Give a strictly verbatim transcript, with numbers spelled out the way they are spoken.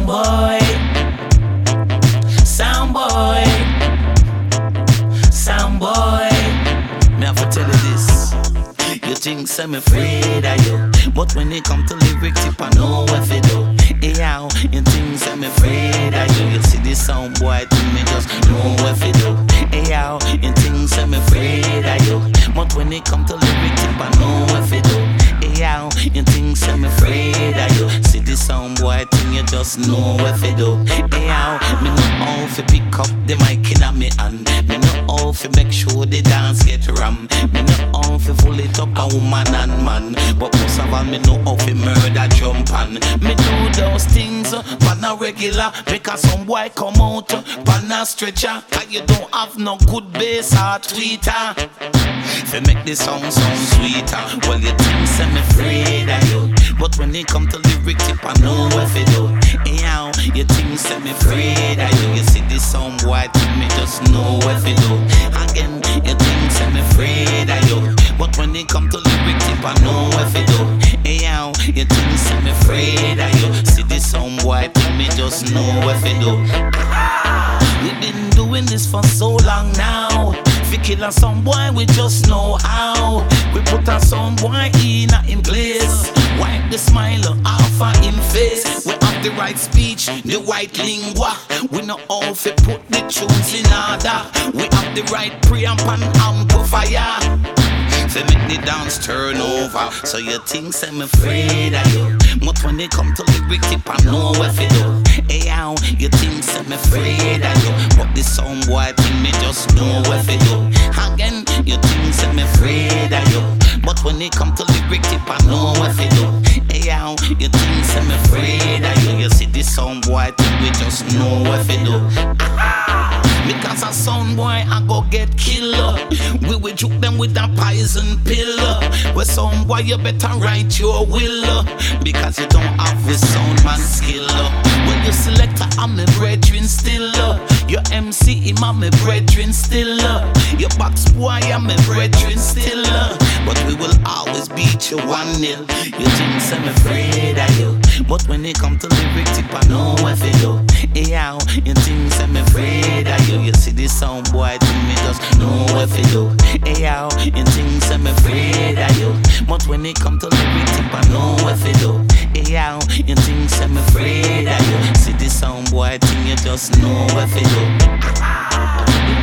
Sound boy, sound boy, sound boy. Me have to tell you this. You think I'm afraid of you, but when it come to lyrics, tip I know what to do. Hey, how you think I'm afraid of you? You see this sound boy, think me just know what to do. Hey, how you think I'm afraid of you, but when it come to lyrics, tip I know what to do. Hey, how you think I'm afraid of you? See this sound boy, think you just know what to do. Hey, how me know how to pick up the mic in me hand. Me know how to make sure the dance get ram. Me know how to pull it up a woman and man, but most of all me know how to murder jump and me do those things uh, but not regular, because some boy come out uh, but not stretcher, cause you don't have no good bass or tweeter to make this song sound sweeter. Well, you think I'm afraid of you, but when it come to lyrics, tip I know what to do. Hey, how you think I'm afraid of you? You see this song boy, think me just know what to do. Again, you think I'm afraid of you, but when it come to lyrics, tip I know what to do. Hey, how you think I'm afraid of you? See this song boy, think me just know what to do. We've been doing this for so long now. If we kill a some boy, we just know how. We put a some boy in a him place, wipe the smile off of him face. We have the right speech, the right lingua. We know how to put the tunes in order. We have the right preamp and amplifier to make the dance turn over. So you think I'm afraid of you, but when they come to lyrics, tip I know what to do. Hey, how you think I'm afraid of you, but this sound boy think me just know what to do. Again, you think I'm afraid of you, but when they come to lyrics, tip I know what to do. Hey, how you think I'm afraid of you? You see this sound boy think we just know what to do. Because a sound boy I go get killer. We will juke them with a poison pill. Well, sound boy you better write your will, because you don't have the sound man skill. When you select I'm a brethren still. Your M C him I'm a brethren still. Your box boy I'm a brethren still. But we will always beat you one nil. You think I'm afraid of you, but when it come to lyrics, tip I know what to do. Hey, how you think I'm afraid of you? You see this sound boy, think me just know what to do. Hey, how you think I'm afraid of you, but when it come to lyrics, tip I know what to do. Hey, how you think I'm afraid of you? See this sound boy, think you just know what to do.